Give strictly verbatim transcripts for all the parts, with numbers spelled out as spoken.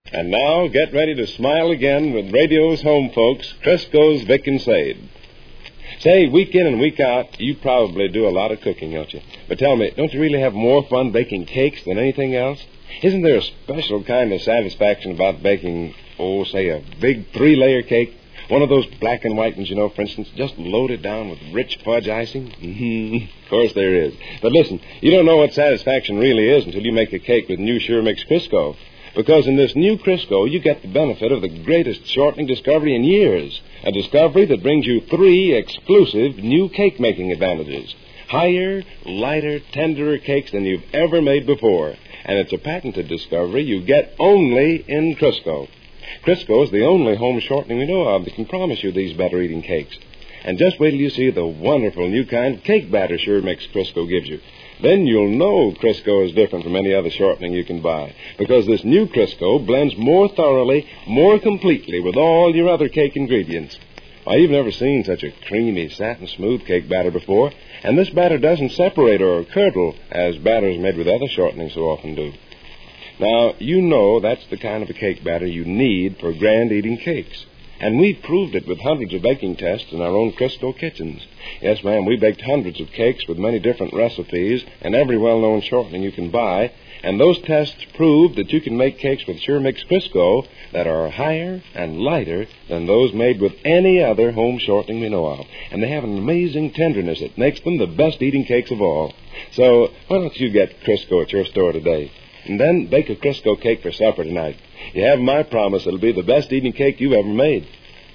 And now, get ready to smile again with radio's home folks, Crisco's Vic and Sade. Say, week in and week out, you probably do a lot of cooking, don't you? But tell me, don't you really have more fun baking cakes than anything else? Isn't there a special kind of satisfaction about baking, oh, say, a big three-layer cake? One of those black and white ones, you know, for instance, just loaded down with rich fudge icing? Mm-hmm. Of course there is. But listen, you don't know what satisfaction really is until you make a cake with new Sure Mix Crisco. Because in this new Crisco, you get the benefit of the greatest shortening discovery in years. A discovery that brings you three exclusive new cake-making advantages. Higher, lighter, tenderer cakes than you've ever made before. And it's a patented discovery you get only in Crisco. Crisco is the only home shortening we know of that can promise you these better-eating cakes. And just wait till you see the wonderful new kind of cake batter Sure Mix Crisco gives you. Then you'll know Crisco is different from any other shortening you can buy. Because this new Crisco blends more thoroughly, more completely with all your other cake ingredients. Why, you've never seen such a creamy, satin-smooth cake batter before. And this batter doesn't separate or curdle as batters made with other shortenings so often do. Now, you know that's the kind of a cake batter you need for grand eating cakes. And we've proved it with hundreds of baking tests in our own Crisco kitchens. Yes, ma'am, we baked hundreds of cakes with many different recipes and every well-known shortening you can buy. And those tests prove that you can make cakes with Sure Mix Crisco that are higher and lighter than those made with any other home shortening we know of. And they have an amazing tenderness that makes them the best eating cakes of all. So why don't you get Crisco at your store today? And then bake a Crisco cake for supper tonight. You have my promise it'll be the best eating cake you've ever made.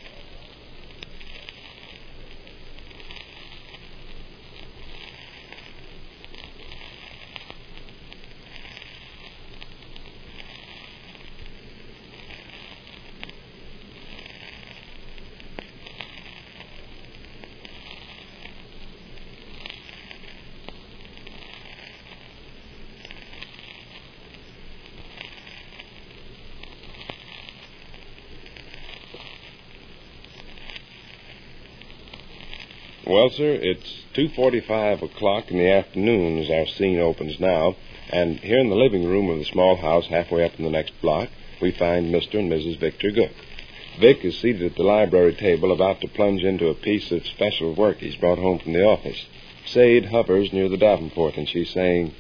Well, sir, it's two forty-five o'clock in the afternoon as our scene opens now, and here in the living room of the small house halfway up in the next block, we find Mister and Missus Victor Gook. Vic is seated at the library table about to plunge into a piece of special work he's brought home from the office. Sade hovers near the Davenport, and she's saying,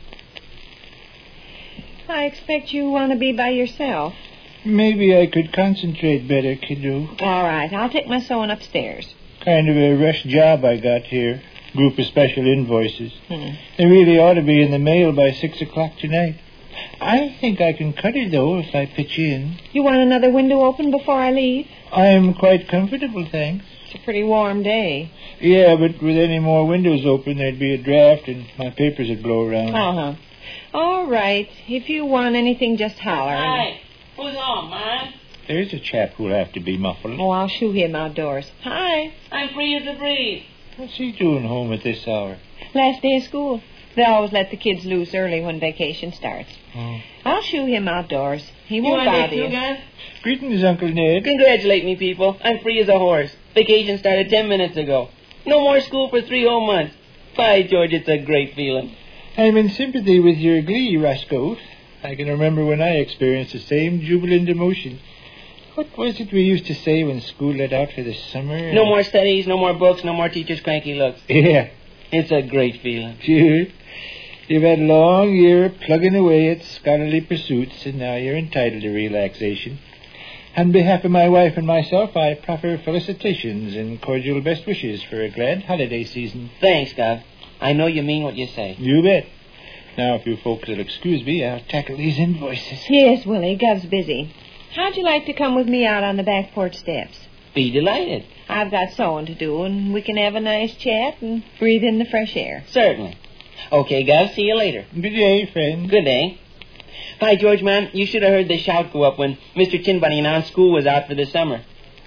I expect you want to be by yourself. Maybe I could concentrate better, kiddo. All right, I'll take my sewing upstairs. Kind of a rush job I got here. Group of special invoices. Hmm. They really ought to be in the mail by six o'clock tonight. I think I can cut it, though, if I pitch in. You want another window open before I leave? I'm quite comfortable, thanks. It's a pretty warm day. Yeah, but with any more windows open, there'd be a draft and my papers would blow around. Uh-huh. All right. If you want anything, just holler. Hi. Who's home, Mom? There's a chap who'll have to be muffled. Oh, I'll shoo him outdoors. Hi. I'm free as a breeze. What's he doing home at this hour? Last day of school. They always let the kids loose early when vacation starts. Oh. I'll shoo him outdoors. He You won't want bother to you. guys? Greetings, Uncle Ned. Congratulate me, people. I'm free as a horse. Vacation started ten minutes ago. No more school for three whole months. By George, it's a great feeling. I'm in sympathy with your glee, Roscoe. I can remember when I experienced the same jubilant emotion. What was it we used to say when school let out for the summer? No more studies, no more books, no more teachers' cranky looks. Yeah. It's a great feeling. Sure. You've had a long year plugging away at scholarly pursuits, and now you're entitled to relaxation. On behalf of my wife and myself, I proffer felicitations and cordial best wishes for a glad holiday season. Thanks, Gov. I know you mean what you say. You bet. Now, if you folks will excuse me, I'll tackle these invoices. Yes, Willie. Gov's busy. How'd you like to come with me out on the back porch steps? Be delighted. I've got sewing to do, and we can have a nice chat and breathe in the fresh air. Certainly. Okay, Gov, see you later. Good day, friend. Good day. By George, man, you should have heard the shout go up when Mister Chinbunny announced school was out for the summer.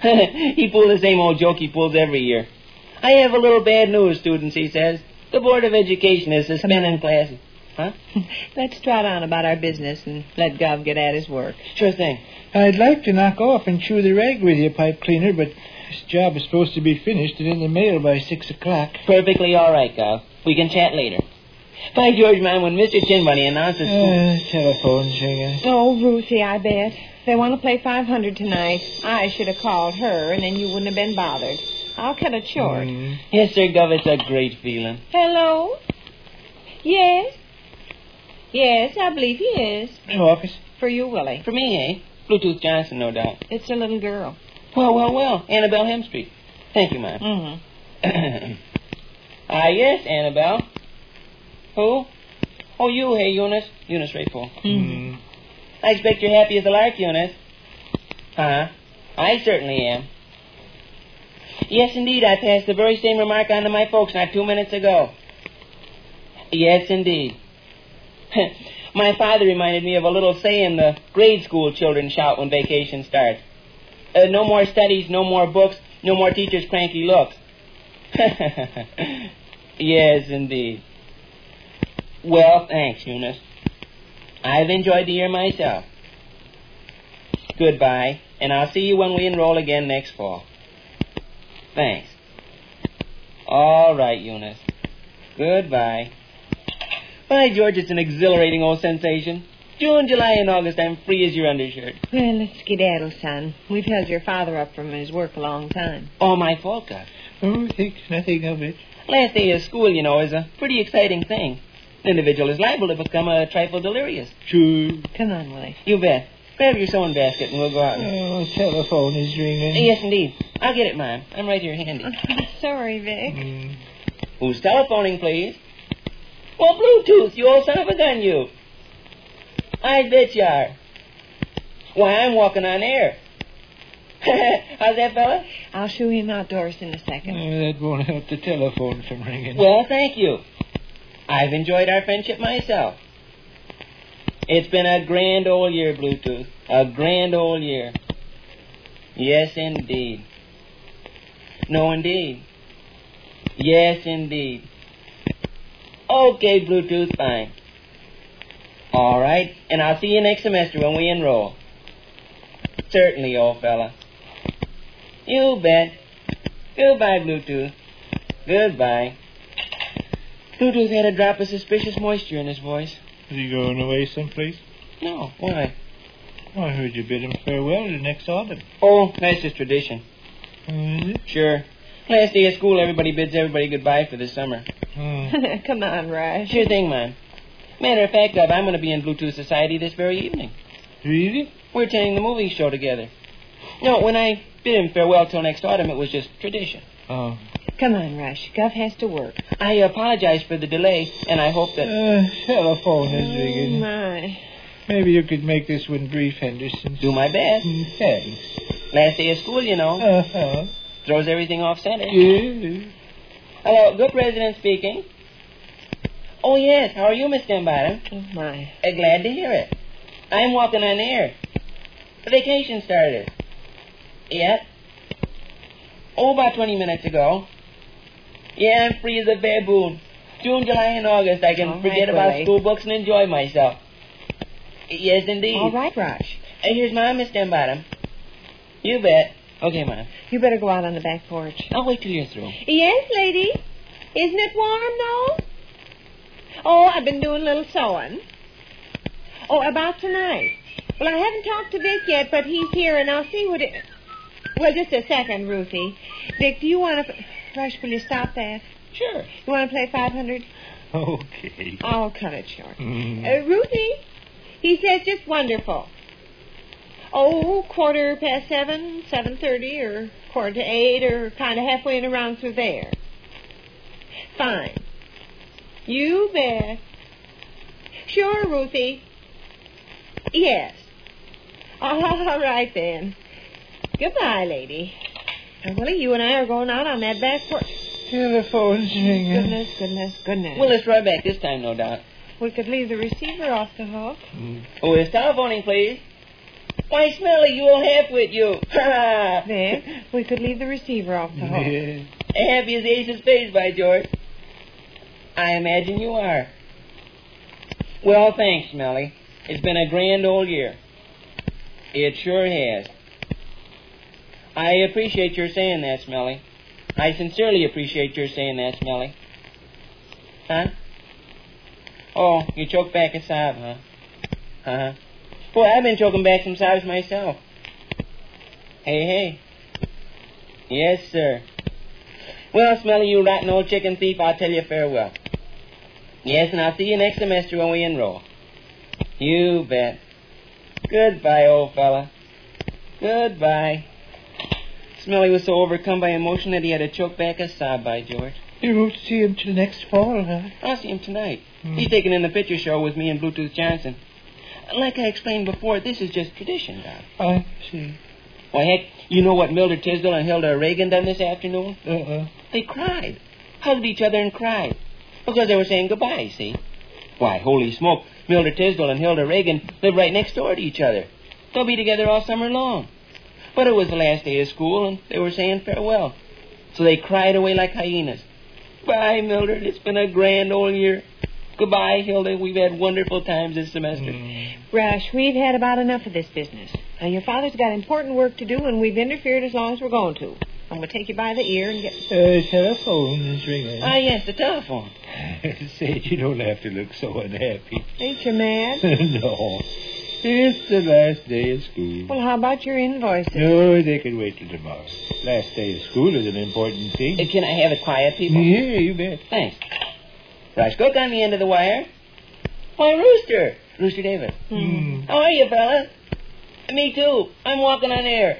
He pulled the same old joke he pulls every year. I have a little bad news, students, he says. The Board of Education is suspending classes. Huh? Let's trot on about our business and let Gov get at his work. Sure thing. I'd like to knock off and chew the rag with you, pipe cleaner, but this job is supposed to be finished and in the mail by six o'clock. Perfectly all right, Gov. We can chat later. By George, man, when Mister Chinbunny announces... Uh, telephone singer. Oh, Ruthie, I bet. They want to play five hundred tonight. I should have called her, and then you wouldn't have been bothered. I'll cut it short. Mm. Yes, sir, Gov, it's a great feeling. Hello? Yes? Yes, I believe he is. No office. For you, Willie. For me, eh? Bluetooth Johnson, no doubt. It's a little girl. Well, well, well. Annabelle Hemstreet. Thank you, ma'am. Mm-hmm. Ah, yes, Annabelle. Who? Oh, you, hey, Eunice. Eunice Rayful. Mm. I expect you're happy as a lark, Eunice. Huh? I certainly am. Yes, indeed, I passed the very same remark on to my folks not two minutes ago. Yes, indeed. My father reminded me of a little saying the grade school children shout when vacation starts. Uh, no more studies, no more books, no more teachers' cranky looks. Yes, indeed. Well, thanks, Eunice. I've enjoyed the year myself. Goodbye, and I'll see you when we enroll again next fall. Thanks. All right, Eunice. Goodbye. By George, it's an exhilarating old sensation. June, July, and August, I'm free as your undershirt. Well, let's skedaddle, son. We've held your father up from his work a long time. All my fault, Gus. Oh, think nothing of it. Last day of school, you know, is a pretty exciting thing. An individual is liable to become a trifle delirious. Sure. Come on, Willie. You bet. Grab your sewing basket and we'll go out. And... Oh, telephone is ringing. Yes, indeed. I'll get it, ma'am. I'm right here handy. Oh, sorry, Vic. Mm. Who's telephoning, please? Well, Bluetooth, you old son of a gun, you. I bet you are. Why, I'm walking on air. How's that, fella? I'll shoo him outdoors in a second. Oh, that won't help the telephone from ringing. Well, thank you. I've enjoyed our friendship myself. It's been a grand old year, Bluetooth. A grand old year. Yes, indeed. No, indeed. Yes, indeed. Okay, Bluetooth, fine. All right, and I'll see you next semester when we enroll. Certainly, old fella. You bet. Goodbye, Bluetooth. Goodbye. Bluetooth had a drop of suspicious moisture in his voice. Is he going away someplace? No, why? Oh, I heard you bid him farewell to next autumn. Oh, that's just tradition. Oh, is it? Sure. Last day of school, everybody bids everybody goodbye for the summer. Oh. Come on, Rush. Sure thing, man. Matter of fact, Gov, I'm going to be in Bluetooth Society this very evening. Really? We're attending the movie show together. No, when I bid him farewell till next autumn, it was just tradition. Oh. Come on, Rush. Gov has to work. I apologize for the delay, and I hope that... Uh, telephone is Oh, ringing. my. Maybe you could make this one brief, Henderson. Do my best. Mm, Thanks. Last day of school, you know. Uh-huh. Throws everything off center. Yeah. Hello, good president speaking. Oh, yes. How are you, Miss Denbottom? Oh, my. Uh, glad to hear it. I'm walking on air. The vacation started. Yep. Oh, about twenty minutes ago. Yeah, I'm free as a baboon. June, July, and August, I can All forget right, about Willie. school books and enjoy myself. Yes, indeed. All right, Rush. Uh, here's Mom, Miss Denbottom. You bet. Okay, Mom. You better go out on the back porch. I'll wait till you're through. Yes, lady. Isn't it warm, though? Oh, I've been doing a little sewing. Oh, about tonight. Well, I haven't talked to Vic yet, but he's here, and I'll see what it... Well, just a second, Ruthie. Vic, do you want to... Rush, will you stop that? Sure. You want to play five hundred? Okay. I'll cut it short. Mm. Uh, Ruthie, he says just wonderful. Oh, quarter past seven, seven thirty, or quarter to eight, or kind of halfway and around through there. Fine. You bet. Sure, Ruthie. Yes. All right, then. Goodbye, lady. Now, Willie, you and I are going out on that back porch. Telephone's ringing. Goodness, goodness, goodness. Well, let's right back this time, no doubt. We could leave the receiver off the hook. Mm. Who is telephoning, please? Why, Smelly, you old half-wit, you. Ha! There. We could leave the receiver off the hook. Yeah. Happy as the ace of spades, by George. I imagine you are. Well, thanks, Smelly. It's been a grand old year. It sure has. I appreciate your saying that, Smelly. I sincerely appreciate your saying that, Smelly. Huh? Oh, you choked back a sob, huh? Uh-huh. Boy, I've been choking back some sobs myself. Hey, hey. Yes, sir. Well, Smelly, you rotten old chicken thief, I'll tell you farewell. Yes, and I'll see you next semester when we enroll. You bet. Goodbye, old fella. Goodbye. Smelly was so overcome by emotion that he had to choke back a sob, by George. You won't see him till next fall, huh? I'll see him tonight. Hmm. He's taking in the picture show with me and Bluetooth Johnson. Like I explained before, this is just tradition, Doc. I see. Why, heck, you know what Mildred Tisdale and Hilda Reagan done this afternoon? Uh-uh. They cried. Hugged each other and cried. Because they were saying goodbye, see? Why, holy smoke, Mildred Tisdale and Hilda Reagan live right next door to each other. They'll be together all summer long. But it was the last day of school, and they were saying farewell. So they cried away like hyenas. Bye, Mildred. It's been a grand old year. Goodbye, Hilda. We've had wonderful times this semester. Mm. Rush, we've had about enough of this business. Now, your father's got important work to do, and we've interfered as long as we're going to. I'm going to take you by the ear and get... Uh, telephone is ringing. Ah, yes, the telephone. Say, you don't have to look so unhappy. Ain't you mad? No. It's the last day of school. Well, how about your invoices? No, they can wait till tomorrow. Last day of school is an important thing. Uh, can I have it quiet, people? Yeah, you bet. Thanks. Rush, Cook on the end of the wire. Why, Rooster. Rooster David. Hmm. How are you, fella? Me too. I'm walking on air.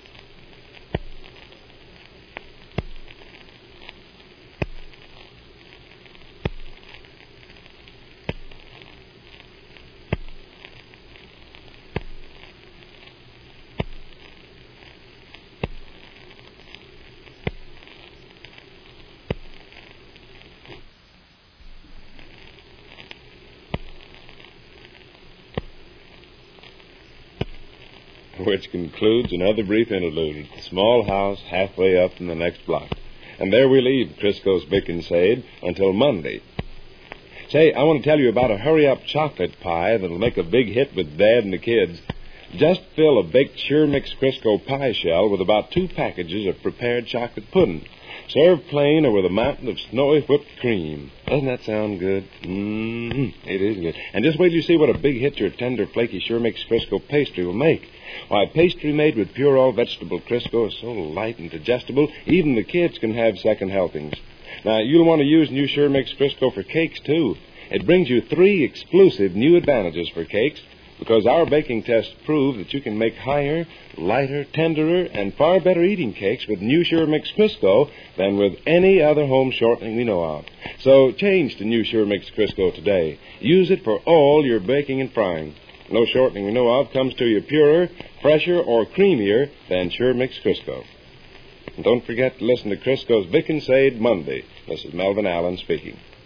Which concludes another brief interlude at the small house halfway up in the next block. And there we leave Crisco's Bick and Sade until Monday. Say, I want to tell you about a hurry-up chocolate pie that'll make a big hit with Dad and the kids. Just fill a baked Sure Mix Crisco pie shell with about two packages of prepared chocolate pudding. Serve plain or with a mountain of snowy whipped cream. Doesn't that sound good? Mm-hmm. It is good. And just wait till you see what a big hit your tender, flaky Sure Mix Crisco pastry will make. Why, pastry made with pure all-vegetable Crisco is so light and digestible, even the kids can have second helpings. Now, you'll want to use new Sure Mix Crisco for cakes, too. It brings you three exclusive new advantages for cakes, because our baking tests prove that you can make higher, lighter, tenderer, and far better eating cakes with new Sure Mix Crisco than with any other home shortening we know of. So change to new Sure Mix Crisco today. Use it for all your baking and frying. No shortening we know of comes to you purer, fresher, or creamier than Sure Mix Crisco. And don't forget to listen to Crisco's Bick and Sade Monday. This is Melvin Allen speaking.